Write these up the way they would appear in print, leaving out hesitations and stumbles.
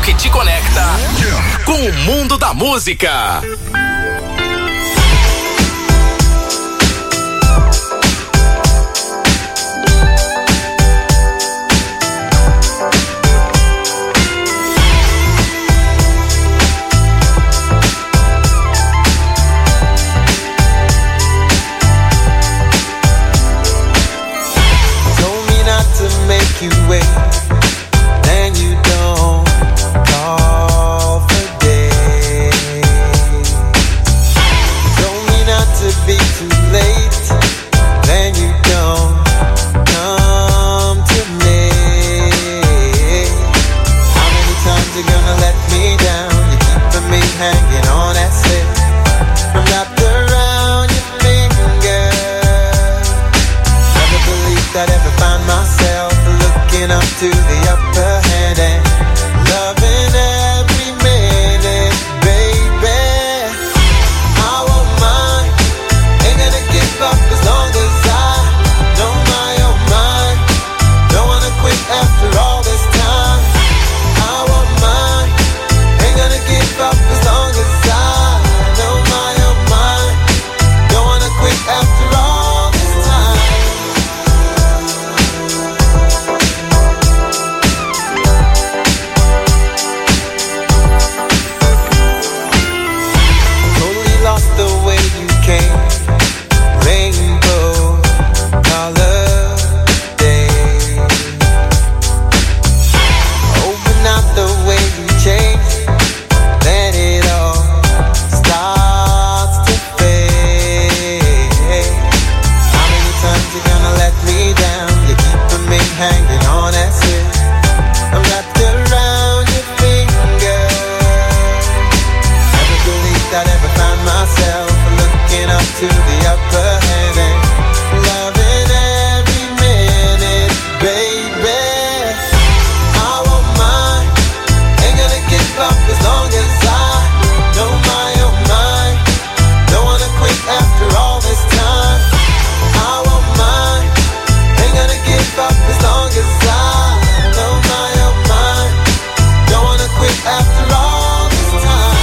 que te conecta com o mundo da música. Make you wait, then you don't call for days. Told me not to be too late, then you don't come to me. How many times you gonna let me down? You're keeping me hanging on that slip. I'm wrapped around your finger. Never believed I'd ever find myself looking up to the upper hand and loving every minute, baby. I won't mind, ain't gonna give up as long as I know my own mind. Don't wanna quit after all this time. I won't mind, ain't gonna give up as long as I know my own mind. Don't wanna quit after all this time. The way you came, rainbow color day. Open out the way you changed, then it all starts to fade. How many times you gonna let me down? You're keeping me hanging on that slip. I'm wrapped around your finger. Never believed I'd ever find myself looking up to the upper hand and loving every minute, baby. I won't mind, ain't gonna give up as long as I know my own mind. Don't wanna quit after all this time. I won't mind, ain't gonna give up as long as I know my own mind. Don't wanna quit after all this time.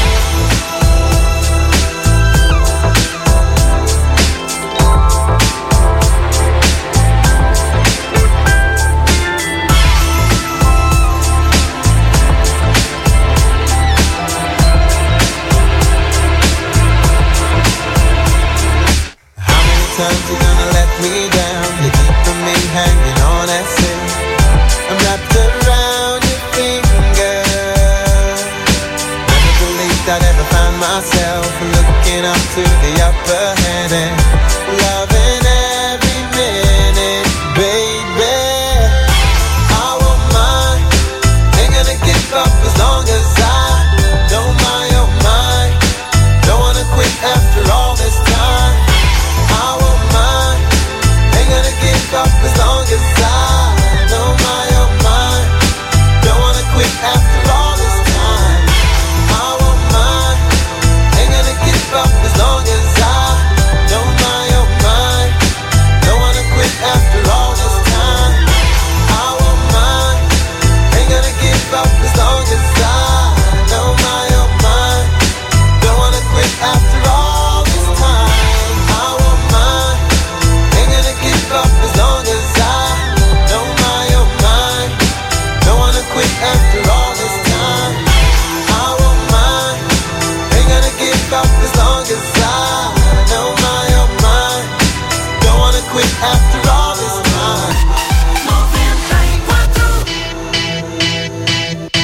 Times you're gonna let me down, you're keeping me hanging on that slip. I'm wrapped around your finger. Never believed I'd ever find myself looking up to the upper hand and loving every minute, baby. I won't mind, ain't gonna give up as long as I know my own mind. Don't wanna quit after all this time. I won't mind, ain't gonna give up as long as I know my own mind. Don't wanna quit after all this time. I won't mind, ain't gonna give up as long as I know my own mind. Don't wanna quit after all this time. I won't mind, ain't gonna give up as long as I know my own mind. Don't wanna quit after all this time. I won't mind, ain't gonna give up as long as I know my own mind. Don't wanna quit after all this time. I won't mind, ain't gonna give up as long as I know my own mind. Don't wanna quit after all this time.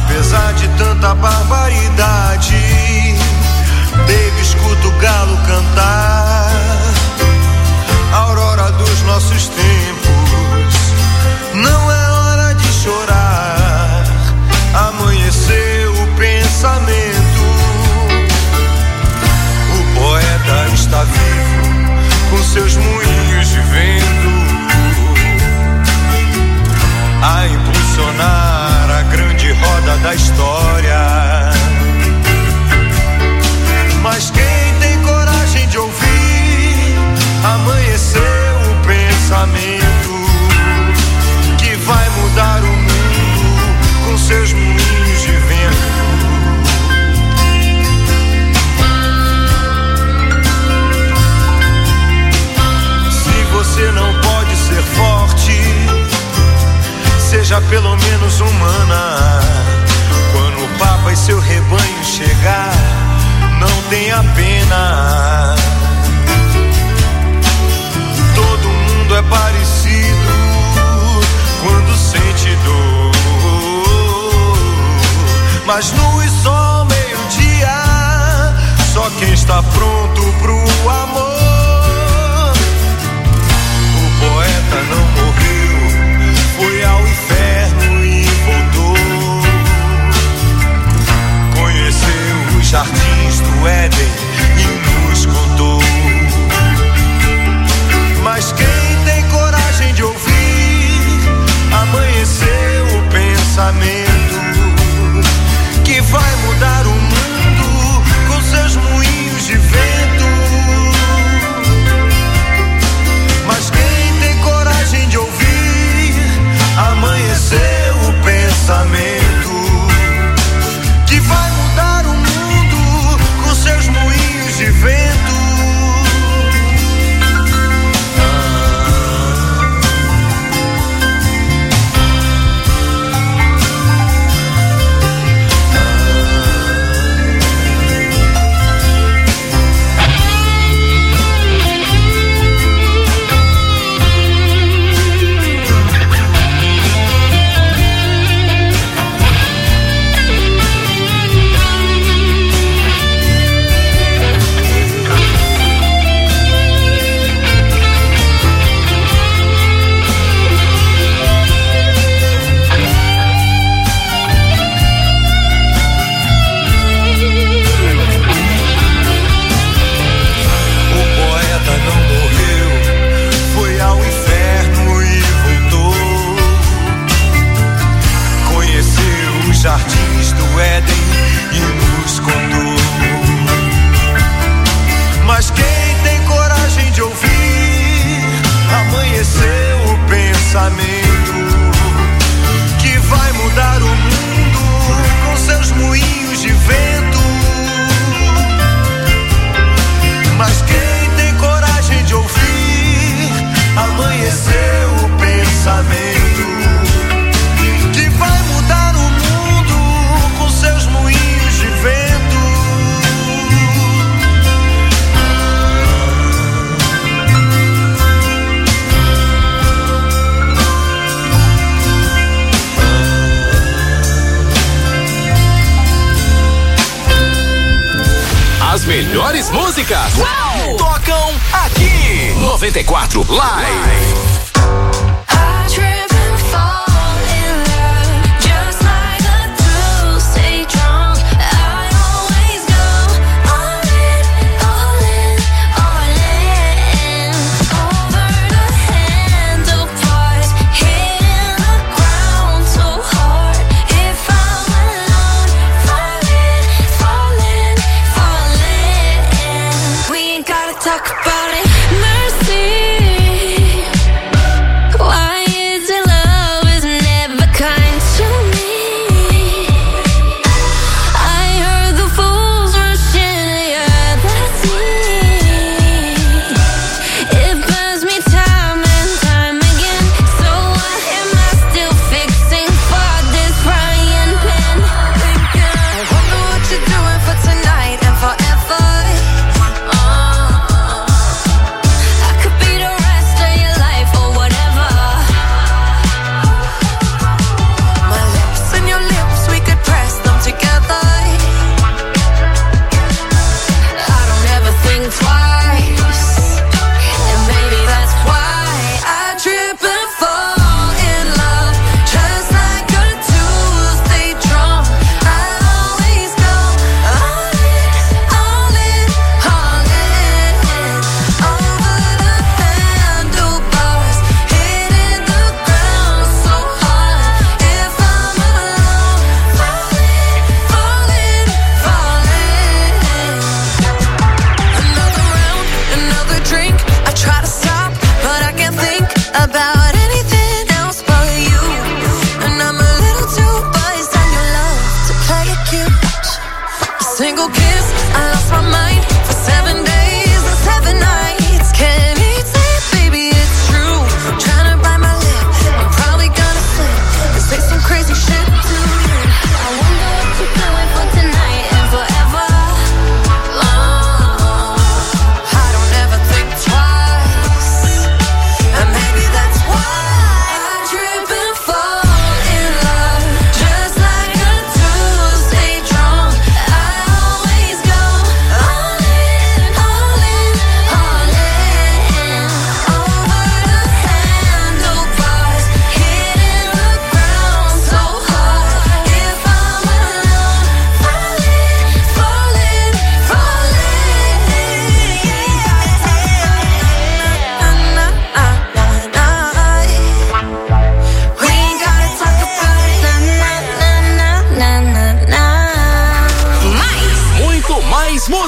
Apesar de tanta barbaridade, baby, escuta o galo cantar. A aurora dos nossos tempos, não é hora de chorar. Amanheceu o pensamento, o poeta está vivo, com seus moinhos de vento, a impulsionar a grande roda da história. Mas quem tem coragem de ouvir, amanheceu o pensamento, que vai mudar o mundo com seus moinhos de vento. Se você não pode ser forte, seja pelo menos humana. Quando o Papa e seu rebanho chegar, não tenha pena. Todo mundo é parecido quando sente dor, mas nu e só ao meio-dia, só quem está pronto pro amor. O poeta não morreu, foi ao inferno e voltou. Conheceu os jardins do Éden e nos contou. Mas quem tem coragem de ouvir, amanheceu o pensamento, que vai mudar o mundo com seus moinhos de vento. Mas quem tem coragem de ouvir, amanheceu o pensamento, que vai mudar o mundo com seus moinhos de vento. Jardins do Éden e nos contou. Mas quem tem coragem de ouvir, amanheceu o pensamento, que vai mudar o mundo com seus moinhos de vento. Mas quem tem coragem de ouvir, amanheceu o pensamento, que vai mudar o mundo com seus moinhos de vento. As melhores músicas tocam aqui. 94 Live. Talk about it, mercy.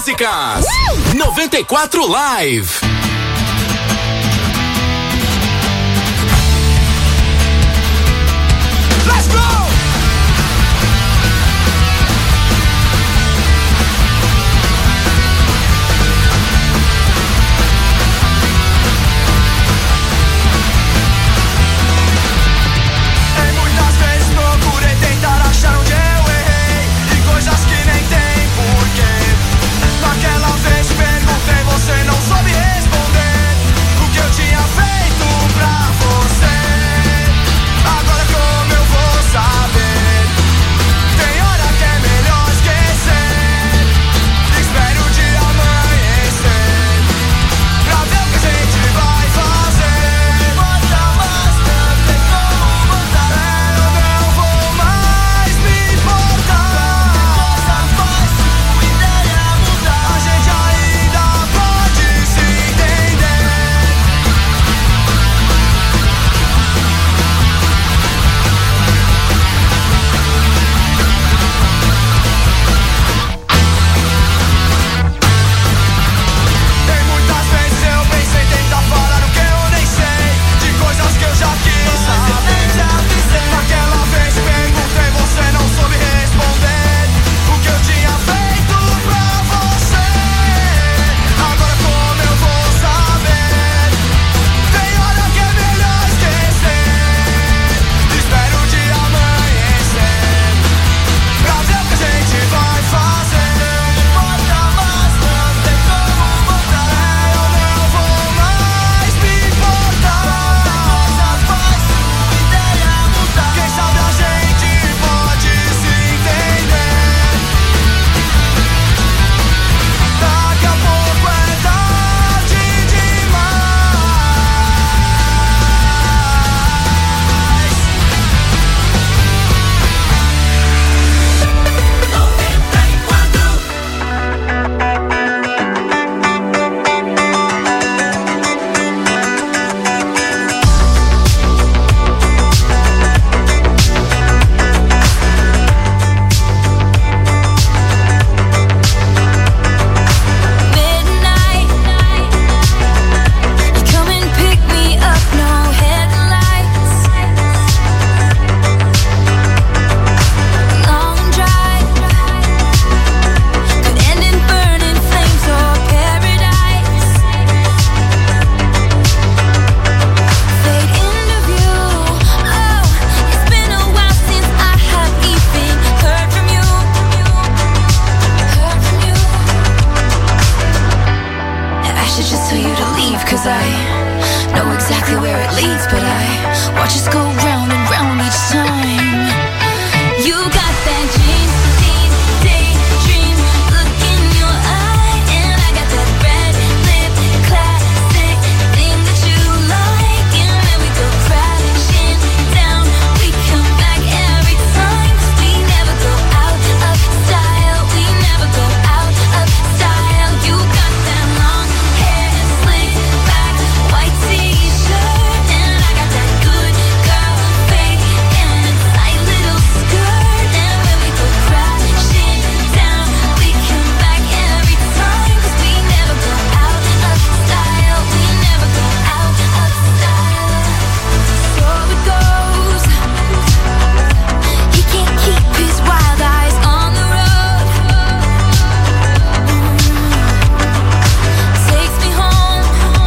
músicas. 94 Live. Let's go! Achar onde eu errei e coisas que nem tem porquê. Naquela vez perguntei, você não soube responder o que eu tinha feito pra você. Agora como eu vou saber? Tem hora que é melhor esquecer. Espero o dia amanhecer pra ver o que a gente vai fazer. Bota mais, não tem como botar. Eu não vou mais. Naquela vez perguntei, você não soube responder o que eu tinha feito pra você. Agora como eu vou saber? Tem hora que é melhor esquecer. Espero o dia amanhecer pra ver o que a gente vai fazer. Bota mais, não tem como botar. Eu não vou mais me importar. Quem sabe a gente pode se entender. Daqui a pouco é tarde demais. Midnight, you come and pick me up, no headlights. Long drive could end in burning flames or paradise. Fade into view. Oh, it's been a while since I have even heard from you. I should just tell you to leave, 'cause I know exactly where it leads, but I watch us go round and round each time. You got that daydream look in your eye, and I got that red lip classic thing that you like, and then we go crashing down. We come back every time, 'cause we never go out of style. We never go out of style. You got that long hair, slick back, white t-shirt, and I got that good girl fake and a tight little skirt. And when we go crashing down, we come back every time, 'cause we never go out of style. We never go out of style. So it goes. He can't keep his wild eyes on the road. Takes me home.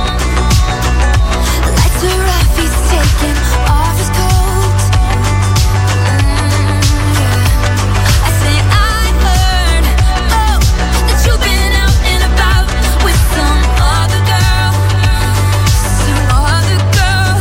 Lights are off, he's taking off his coat. I say I heard, oh, that you've been out and about with some other girl. Some other girl.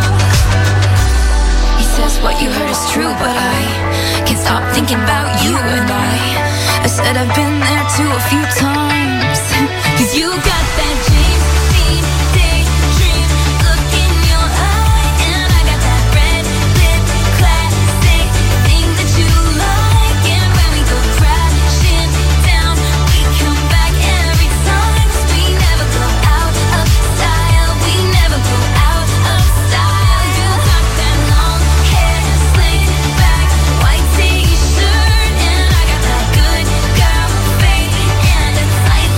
He says what you heard is true, but I can't stop thinking about you. And I said I've been there too a few times. 'Cause you got that James Dean daydream look in your eye, and I got that red lip classic thing that you like. And when we go crashing down, we come back every time, 'cause we never go out of style. We never go out of style. You got that long hair, slick back, white t-shirt, and I got that good girl fake and a tight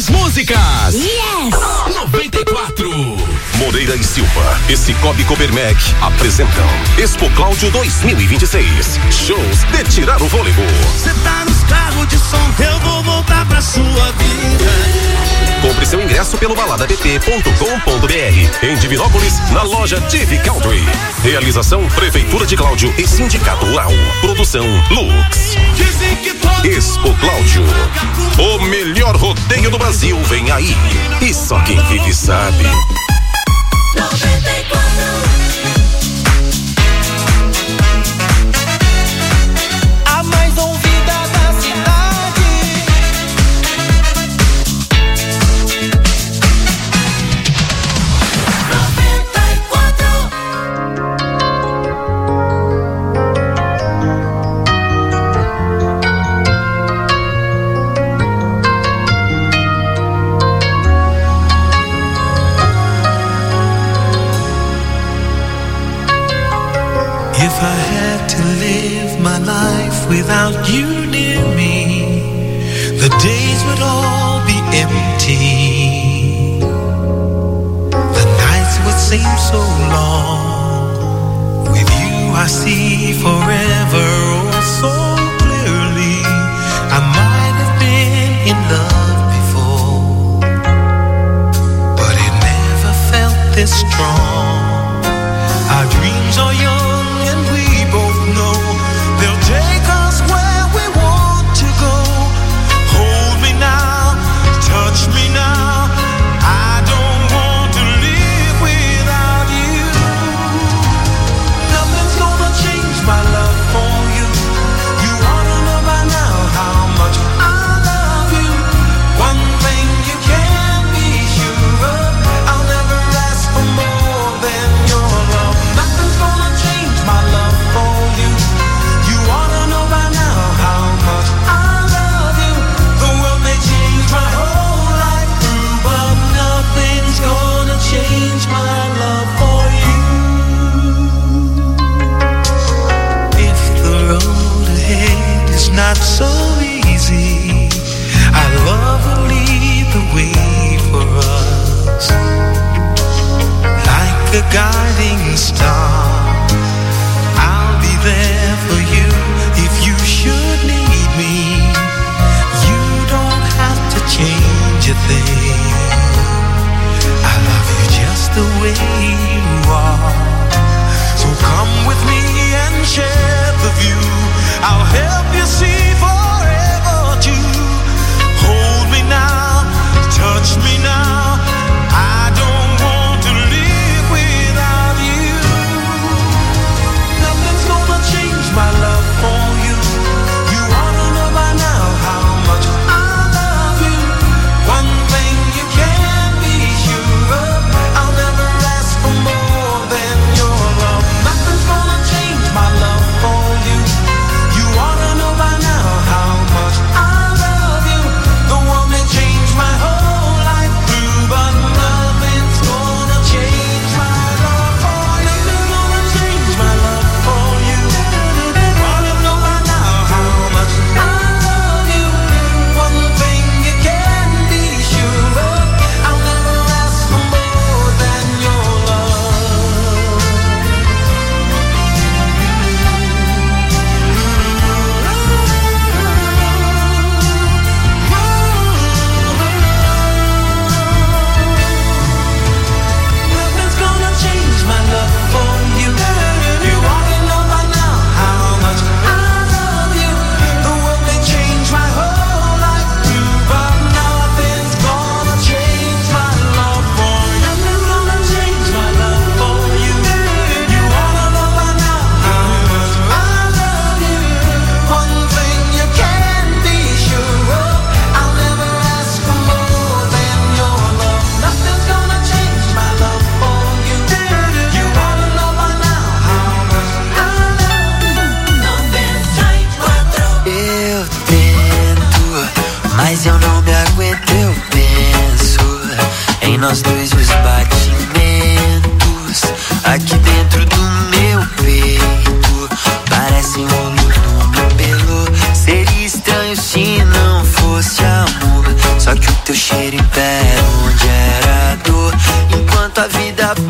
mais músicas. Yes! 94. Moreira e Silva e Cicobi Copermec apresentam Expo Cláudio 2026. Shows de tirar o fôlego. Cê tá nos carros de som, eu vou voltar pra sua vida. Compre seu ingresso pelo baladapt.com.br. Em Divinópolis, na loja TV Country. Realização Prefeitura de Cláudio e Sindicato Rural. Produção Lux. Expo Cláudio. O melhor rodeio do Brasil vem aí. E só quem vive sabe. 94. A mais ouvida da cidade. 94. If I had to live my life without you near me, the days would all be empty. The nights would seem so long. With you I see forever oh so clearly. I might have been in love before, but it never felt this strong. Our dreams are young and we both know they'll take us where we want to go. Hold me now, touch me now. I don't want to live without you. Nothing's gonna change my love for you. You ought to know by now how much I love you. One thing you can be sure of, I'll never ask for more than your love. Nothing's gonna change my love for you. You ought to know by now how much I love you. The world may change my whole life through, but nothing's gonna change my love for you. If the road ahead is not so easy, our love will lead the way for us. Like a guiding star, I'll be there for you if you should need me. You don't have to change a thing. I love you just the way you are. So come with me and share the view. I'll help you see forever too. Hold me now, touch me now. I don't want to live without you. Nothing's gonna change my love for you. You ought to know by now how much I love you. One thing you can be sure of, I'll never ask for more than your love. Nothing's gonna change my love for you. You ought to know by now how much I love you. The world may change my whole life through, but nothing's gonna change my love for you. Nothing's gonna change my love for you. You ought to know by now how much I love you. One thing you can be sure of, I'll never ask for more than your love. Nothing's gonna change my love for you. You ought to know by now how much I love you. The world may change my whole life through, but nothing's gonna change my love for you. Nothing's gonna change my love for you. You ought to know by now how much I love you. One thing you can be sure of, I'll never ask for more than your love. Nothing's gonna change my love for you. You ought to know by now how much I love you. 94. Eu tento, mas eu não me aguento. Eu penso em nós dois e os batimentos aqui dentro do meu peito. Parece um rolo no pelo. Seria estranho se não fosse amor. Só que o teu cheiro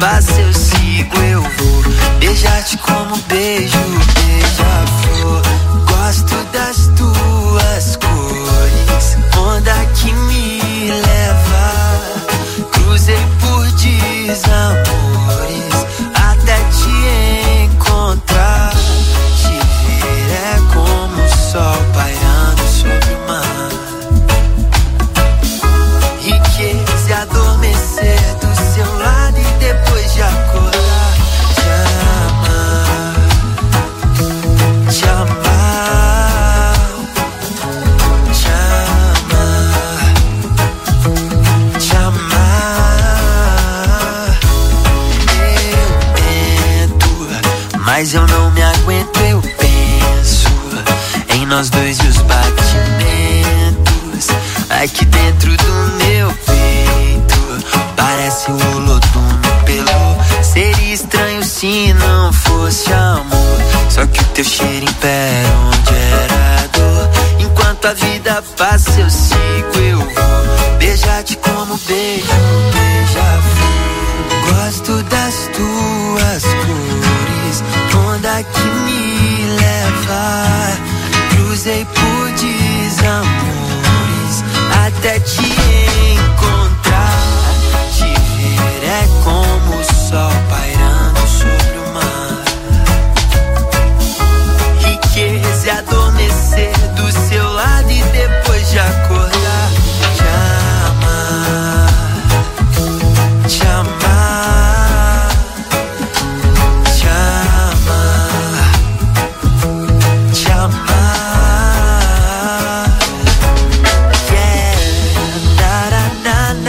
passa eu sigo, eu vou beijar-te como beijo, beija-flor. Gosto das tuas cores, onda que me leva. Cruzei por desamores até te encontrar. Te ver é como o sol pairando sobre o mar. Riqueza e adormecer do seu lado e depois de acordar. Te amar, te amar, te amar, te amar. Eu tento, mas eu não me aguento, eu penso em nós dois e os batimentos aqui dentro do meu peito. Parece o Olodum no pelo. Seria estranho se não fosse amor. Só que o teu cheiro impera onde era dor. Enquanto a vida passa eu sigo, eu vou beijar-te como beijo, beija-flor. Gosto das tuas cores, onda que me leva. Cruzei por desamores até te encontrar. Te ver é como o sol pairando sobre o mar. Riqueza e adormecer do seu lado e depois de acordar. Te amar, te amar, te amar, te amar. Yeah, na na na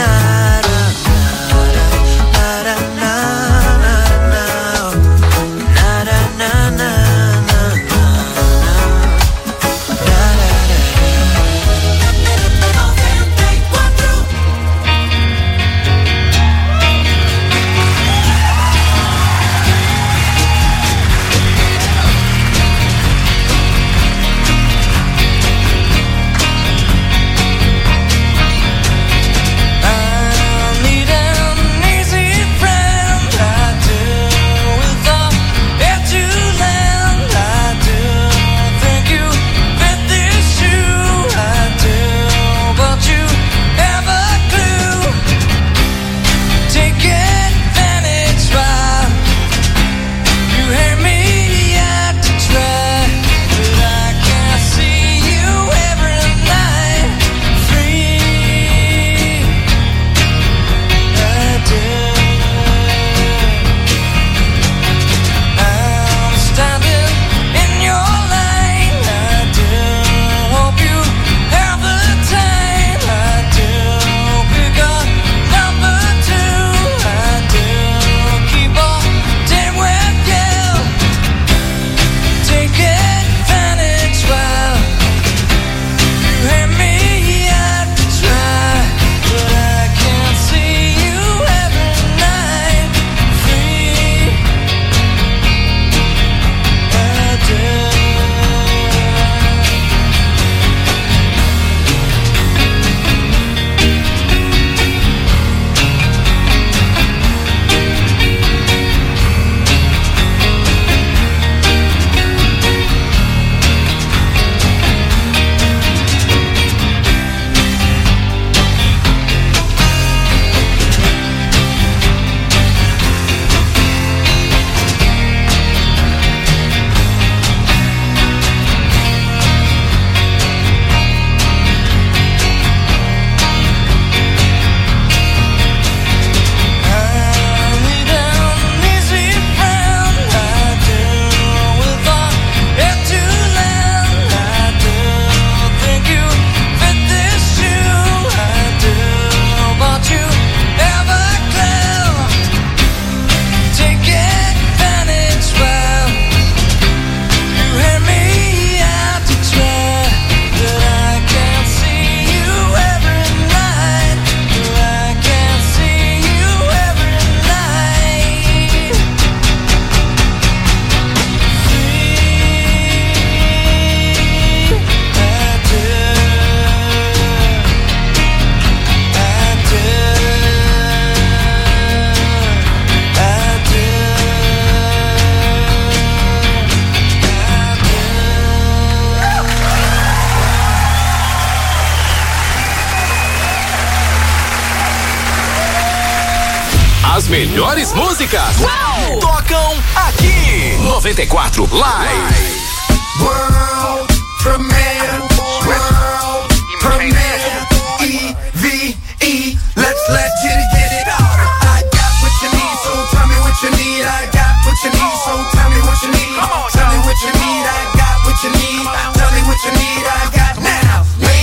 melhores músicas tocam aqui. 94 Live. World premiere, world premiere, EVE, let's get it out. I got what you need, so tell me what you need. I got what you need, so tell me what you need. Tell me what you need, I got what you need. Tell me what you need, I got now.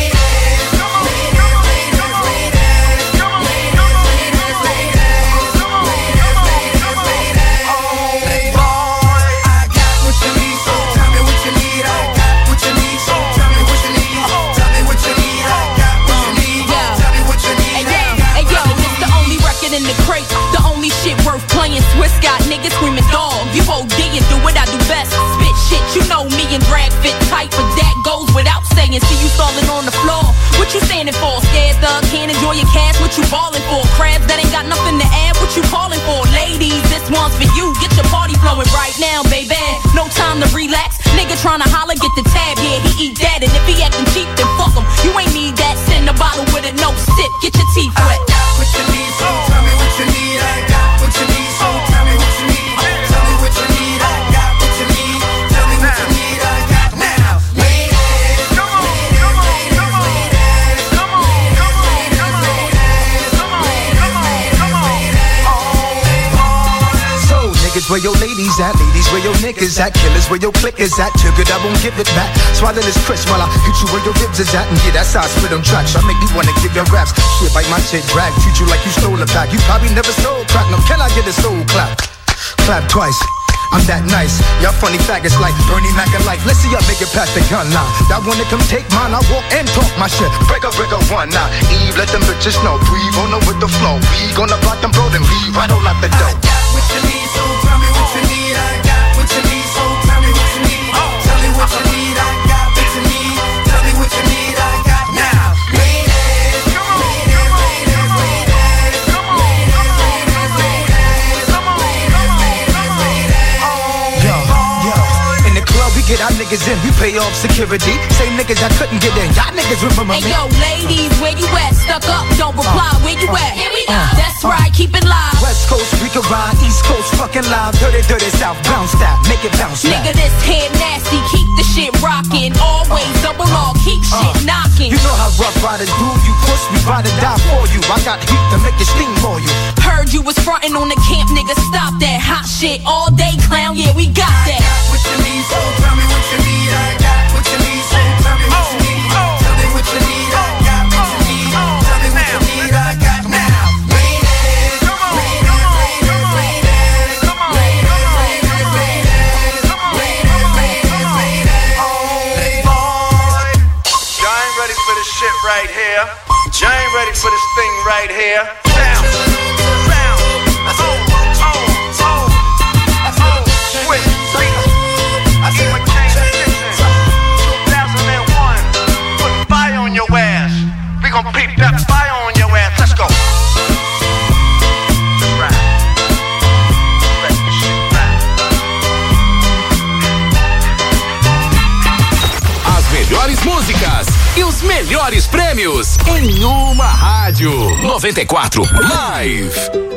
In the crate, the only shit worth playing. Swiss got niggas screaming dog. You OD and do what I do best. Spit shit, you know me and drag fit tight, but that goes without saying. See you stalling on the floor. What you standing for? Scared thug, can't enjoy your cash. What you ballin' for? Crabs that ain't got nothing to add. What you calling for? Ladies, this one's for you. Get your party flowing right now, baby. No time to relax. Nigga tryna holler, get the tab. Yeah, he eat that, and if he acting cheap, then fuck him. You ain't need that. Send a bottle with it, no sip. Get your teeth wet. I got what you need, so tell me what you need. I got what you need, so tell me what you need. Tell me what you need. I got what you need. Tell me what you need. I got now. Ladies, come on, come on, come on, come on, come on, So niggas, where your ladies at? Ladies, where your niggas at? Killers, where your clickers at? Took it, I won't give it back. Swallow this crisp while I hit you where your ribs is at. And yeah, that's how I spit on tracks. I make you wanna give your raps. Shit, bite my shit, drag. Treat you like you stole a pack. You probably never stole crack. No, can I get a soul clap? Clap twice. I'm that nice. Y'all funny faggots like Bernie Mac and life. Let's see y'all make it past the gun line. That wanna come take mine, I walk and talk my shit. Break a one now. Eve, let them bitches know. Breathe on them with the flow. We gonna block them, blow them, leave right on out the door. I got what you need, so tell me what you need. I got what you need, so tell me what you need. Tell me what you need. I got what you need. Tell me what you need. I got now. Ladies, come on, ladies, ladies, ladies, come on, ladies, ladies, ladies, come on, ladies, ladies, ladies. Yo, in the club we get our niggas in, we pay off security. Say niggas that couldn't get in, y'all niggas remember me. Hey yo, ladies, where you at? Stuck up, don't reply. Where you at? Here we go. That's right, keep it live. West Coast, we can ride. East Coast, fucking live. Dirty, dirty South, bounce that, make it bounce back. Nigga, this head nasty, keep the shit rockin'. Always double R, keep shit knockin'. You know how rough riders do. You push, we ride or die for you. I got heat to make it steam for you. Heard you was frontin' on the camp, nigga. Stop that hot shit all day, clown. Yeah, we got that. I got what you need, so tell me what you need. I got what you need, so tell me what you need. Tell me what you need. I got what you need. Tell me what you need. I got now. Ladies, come on, ladies, ladies, ladies, come on, ladies, ladies, ladies, come on, ladies, ladies, ladies. Hey boy, Y'all ain't ready for this shit right here. Y'all ain't ready for this thing right here. Sound, sound, switch, I even came to 2001. Put fire on your ass. We gon' peep that fire on your ass. Let's go. Just ride. Let this shit ride. As melhores músicas e os melhores prêmios em uma rádio. 94 Live.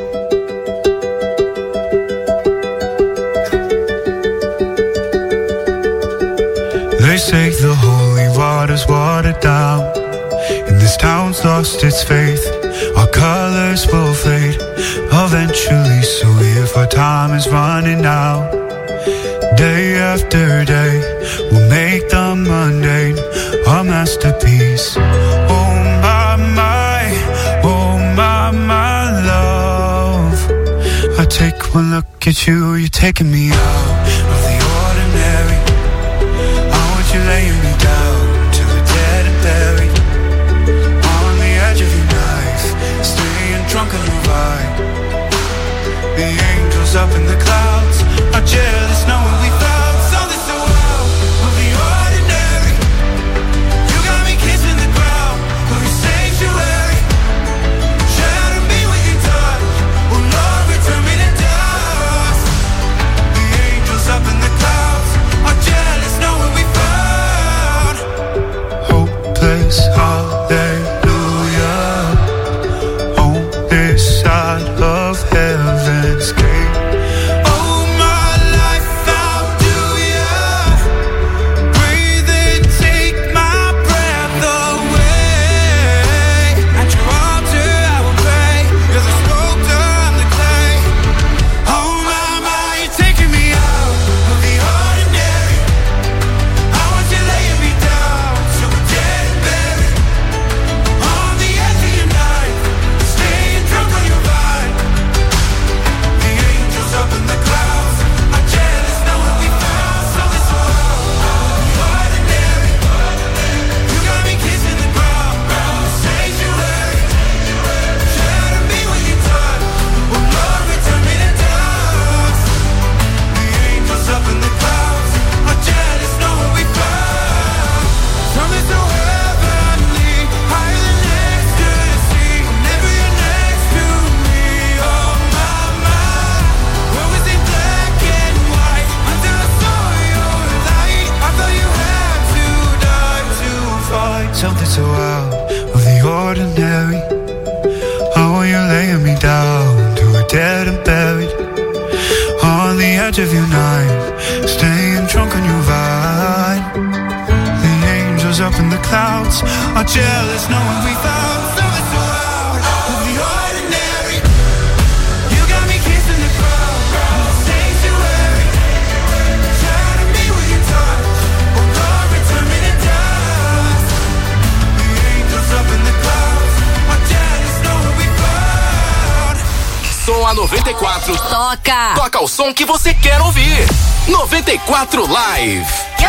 They say the holy water's watered down, and this town's lost its faith. Our colors will fade eventually, so if our time is running out, day after day, we'll make the mundane a masterpiece. Oh my, oh my love. I take one look at you, you're taking me out of the ordinary. You're laying me down till we're dead and buried on the edge of your knife, staying drunk on the ride. The angels up in the clouds are jealous knowing we found something so out of the ordinary. You got me kissing the ground of your sanctuary. Shatter me with your touch, oh Lord, return me to dust. The angels up in the clouds are so out of the ordinary. Oh, you're laying me down to a dead and buried on the edge of your night, staying drunk on your vine. The angels up in the clouds are jealous knowing we found something so out of the ordinary. You got me kissing the ground, sanctuary, trying to be with your touch, oh Lord, return me to dust. The angels up in the clouds are jealous knowing we found. Som a 94. Toca o som que você quer ouvir. 94 Live.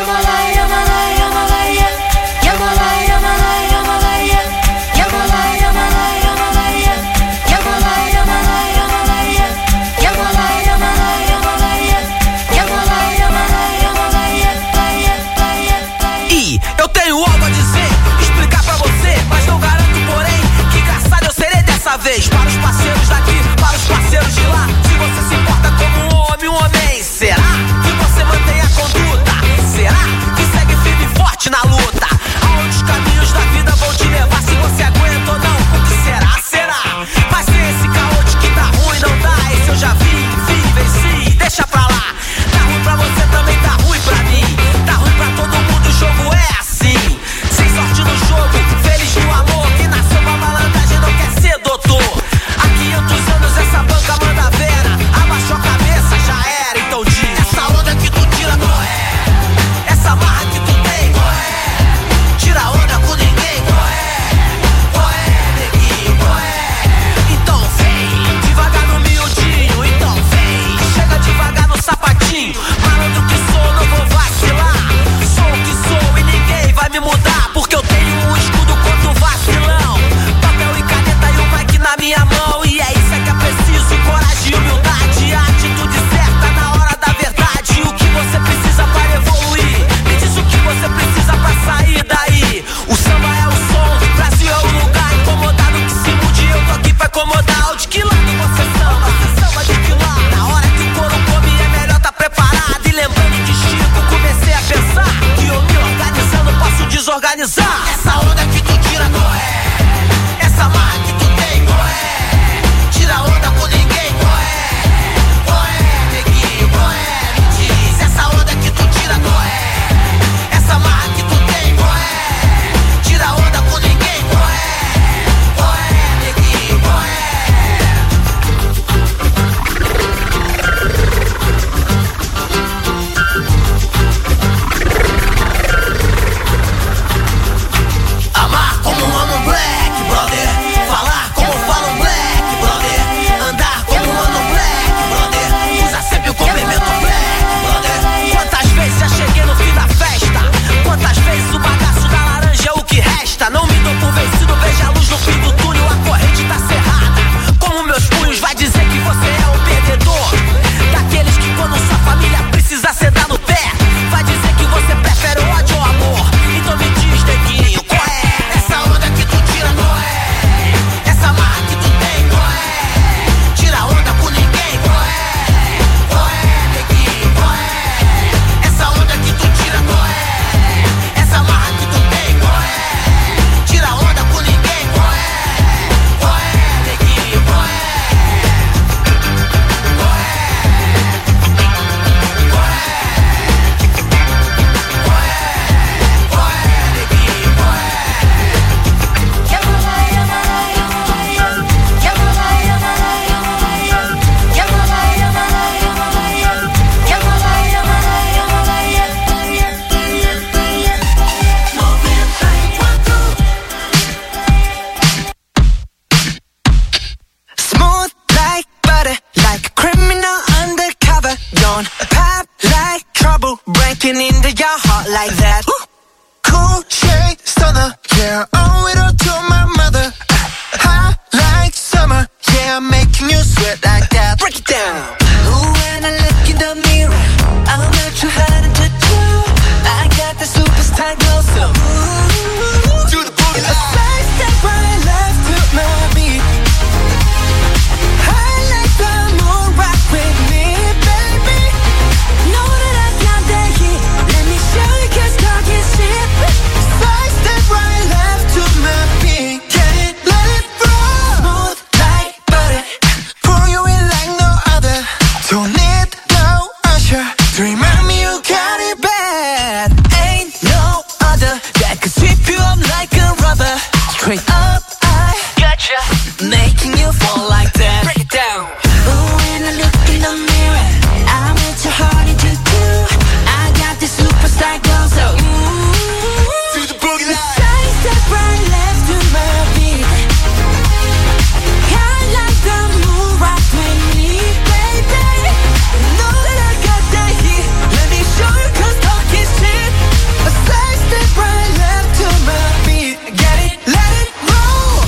E eu tenho algo a dizer, explicar pra você, mas não garanto, porém, que engraçado eu serei dessa vez. Para os parceiros daqui, para os parceiros de lá, se você se importa como um homem, será que você mantém a conduta? Será que segue firme e forte na luta? Aonde os caminhos da vida vão te levar, se você aguenta ou não, o que será? Será? Mas se esse caô de que tá ruim não dá, esse eu já vi, venci, deixa pra lá. Tá ruim pra você também, tá ruim pra mim, tá ruim pra todo mundo, o jogo é assim. Sem sorte no jogo, feliz no amor, que nasceu pra malandragem não quer ser doutor. Há 500 anos essa banca manda vera, abaixou a cabeça, já era, então diz. Essa onda que tu tira qual é? Essa marra que tu tem qual é? Tira onda com ninguém qual é? Qual é, neguinho, qual é? Então vem, devagar no miudinho, então vem, chega devagar no sapatinho. Malandro que sou, não vou vacilar. Sou o que sou e ninguém vai me mudar, porque eu tenho um escudo contra o vacilão. Papel e caneta e o mic na minha mão, e é isso que é preciso, coragem e humildade, a atitude certa na hora da verdade. O que você precisa para evoluir? Me diz o que você precisa pra sair daí. O samba é o som, Brasil é o lugar. Incomodado que se mude, eu tô aqui pra incomodar. De que lado você samba? Você samba de que lado? Na hora que o couro come é melhor tá preparado. E lembrando de Chico, comecei a pensar que eu me organizando posso desorganizar. Essa onda que tu tira qual é? Essa marra que tu tem qual é? Tira onda com ninguém qual é? Qual é, neguinho, qual é? Me diz. Essa onda que tu tira qual é? Essa marra que tu tem qual é? Tira onda com ninguém qual é? Qual é, neguinho, qual é? Amar como amo black, brother. Falar como fala um black, brother. Andar como ando black, brother. Usa sempre o complemento black, brother. Quantas vezes já cheguei no fim da festa? Quantas vezes o bagaço da laranja é o que resta? Não me dou por vencido, veja a luz no fim do túnel. A corrente tá cerrada. Como meus punhos vai dizer que você é um perdedor? Daqueles que quando sua família precisa sedar no pé, vai dizer que você prefere o ódio ou amor. Então me diz, neguinho, qual é? Essa onda que tu tira qual é? Essa marra que tu tem qual é? Tira onda com ninguém qual é? Qual é, neguinho, qual é? Essa onda que tu tira qual é? Essa marra que tu tem qual é? Tira onda com ninguém qual é? Qual é, neguinho, qual é? Qual é? Qual é? Qual é, neguinho, qual é? Smooth like butter, like a criminal undercover. Don't pop like trouble, breaking into your heart like that. Cool shade stunner, yeah, owe it all to my mother. Hot like summer, yeah, I'm making you sweat like that. Break it down. Ooh, when I look in the mirror, I'm not too hard to do. I got the superstar glow, so ooh, do the booty. A side step right left to my beat. I like the moon rock with me, baby. Know that I got that heat. Let me show you 'cause talk is cheap. Side step right left to straight up, I gotcha, making you fall like that. Break it down. Ooh, when I look in the mirror, I'm at your heart into two. I got this superstar glow, so ooh, To the boogie line. side step right left to my beat. Kinda like the moon rock with me, baby. Know that I got that heat. Let me show you 'cause talk is cheap. A side step right left to my beat. Get it, let it roll.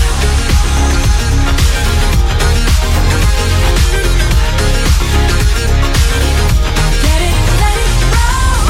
Get it, let it roll.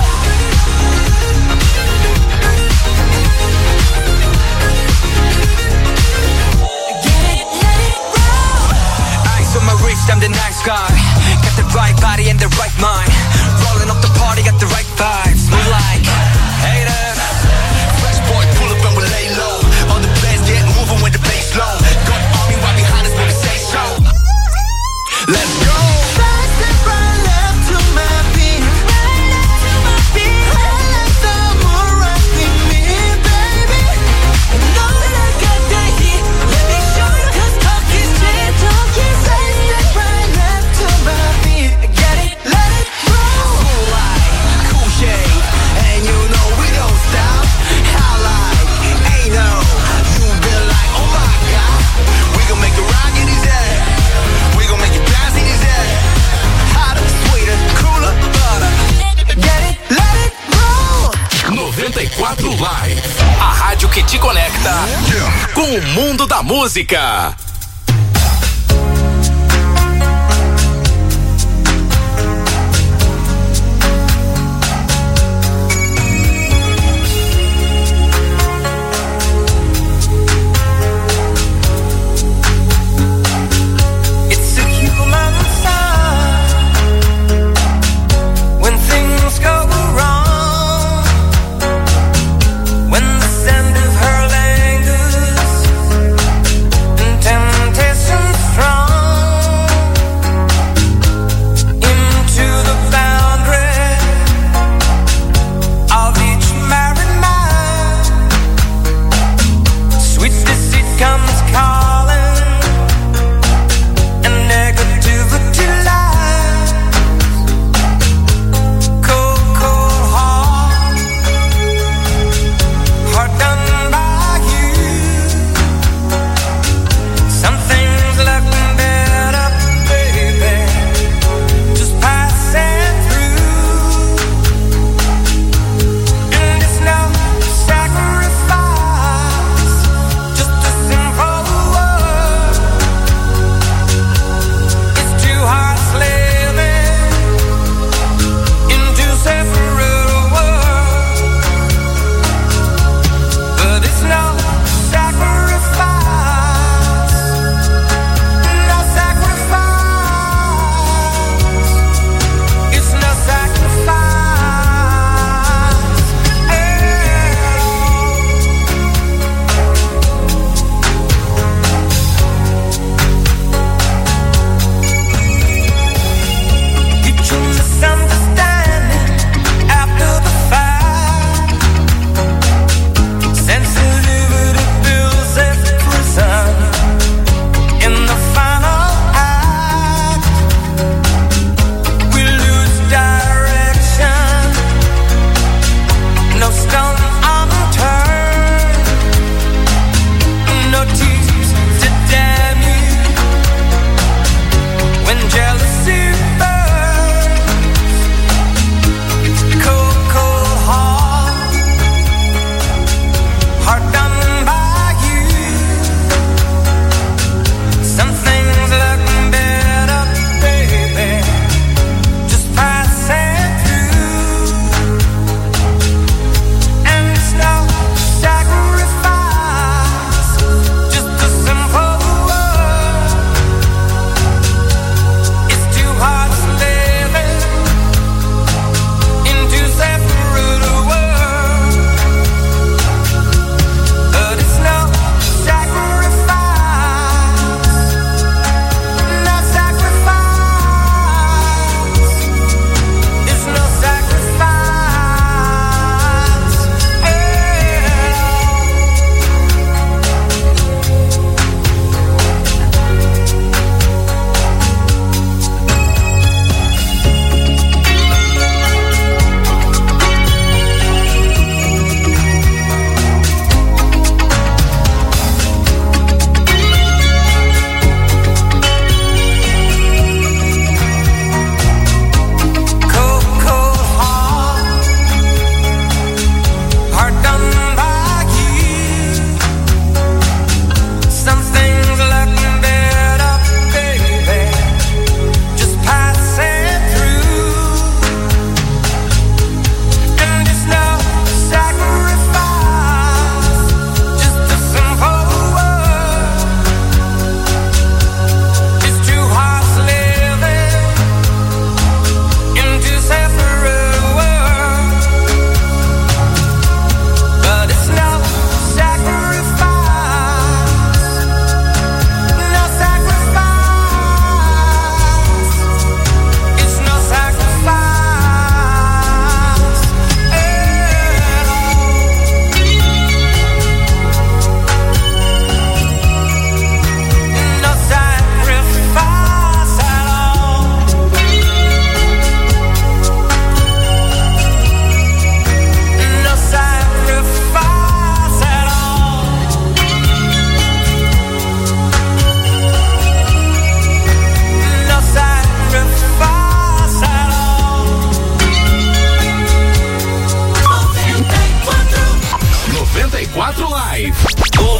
Get it, let it roll. Ice on my wrist, I'm the nice guy. Got the right body and the right mind. Rolling up the party, got the right vibes. Move like haters. Fresh boy, pull up and we lay low. All the bands get moving with the bass low. Got the army right behind us when we say so. Let's go. Side step right left to my beat. Right left to my beat. I like the moon rock with me, baby. Know that I got that heat. Let me show you 'cause talk is cheap. Side step right left to my beat. Get it, let it roll. Cool like, cool shade. And you know we don't stop. How like, ain't no. You been like, oh my God. We gon' make it rock in his head. We gon' make it bounce in his head. Hotter, sweeter, cooler, butter. Get it, let it roll. 94 Live. A rádio que te conecta com o mundo da música. It's a human sign when things go wrong. When the scent of her lingers and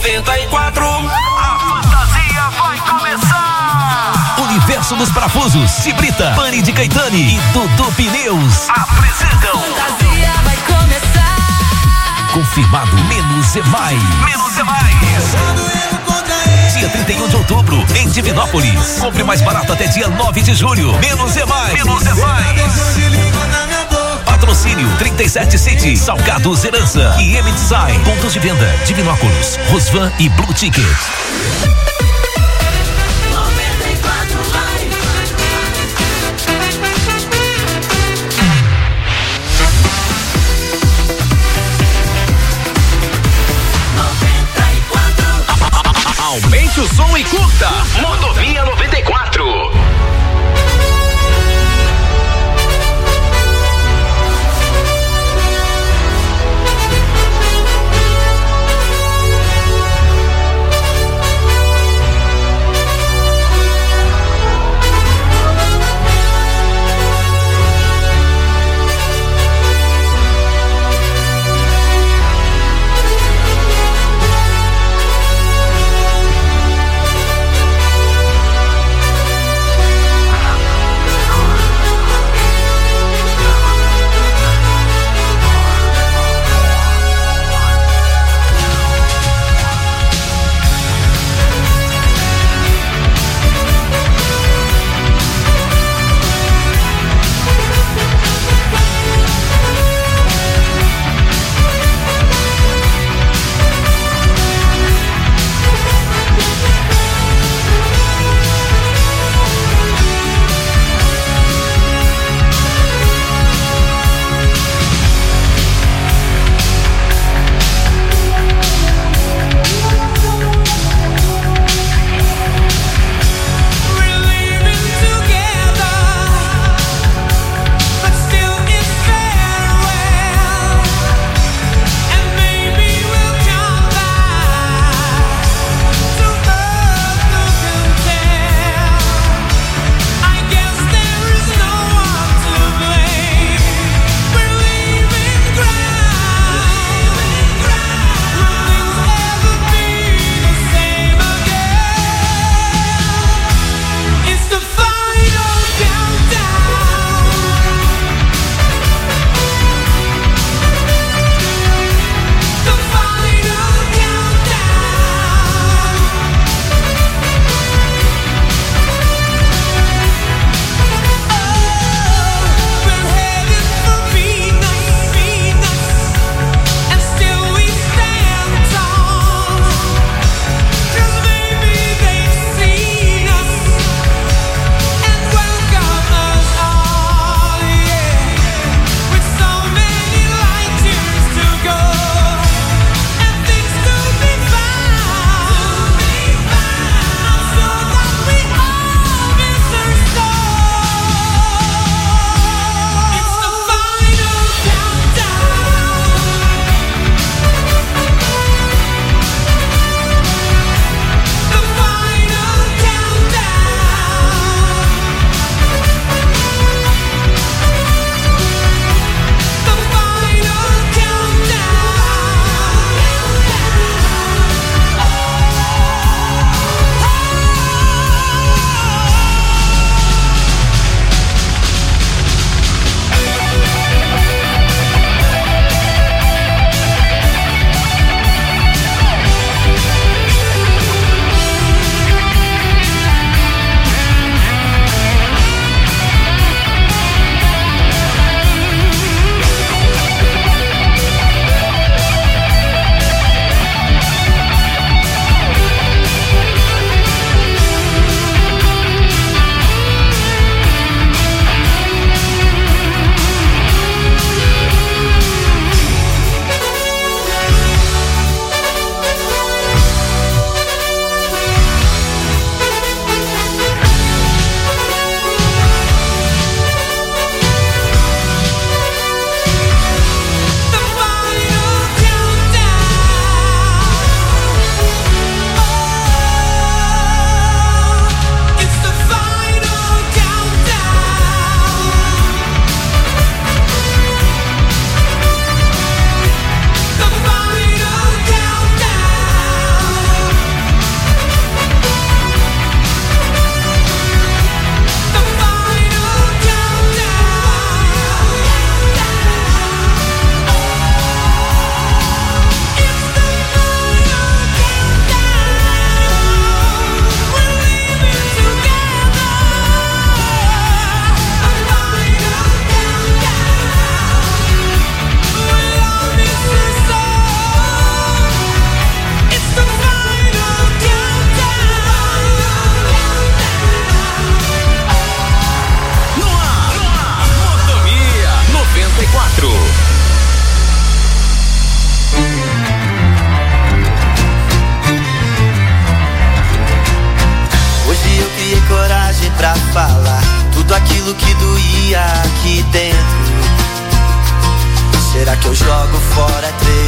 94. A fantasia vai começar. Universo dos Parafusos, Cibrita, Pani de Caetani e Dudu Pneus apresentam. Fantasia vai começar. Confirmado, menos é mais. Menos é mais. Dia 31 de outubro, em Divinópolis. Compre mais barato até dia 9 de julho. Menos é mais. Menos é mais. Patrocínio 37 City, Salgados Herança e M-Design. Pontos de venda, Divinópolis, Rosvan e Blue Ticket. Aumente o som e curta. Rodovia 94.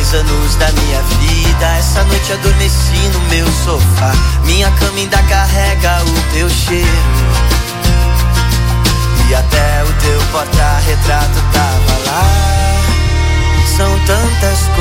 melhores anos da minha vida. Essa noite adormeci no meu sofá. Minha cama ainda carrega o teu cheiro. E até o teu porta-retrato tava lá. São tantas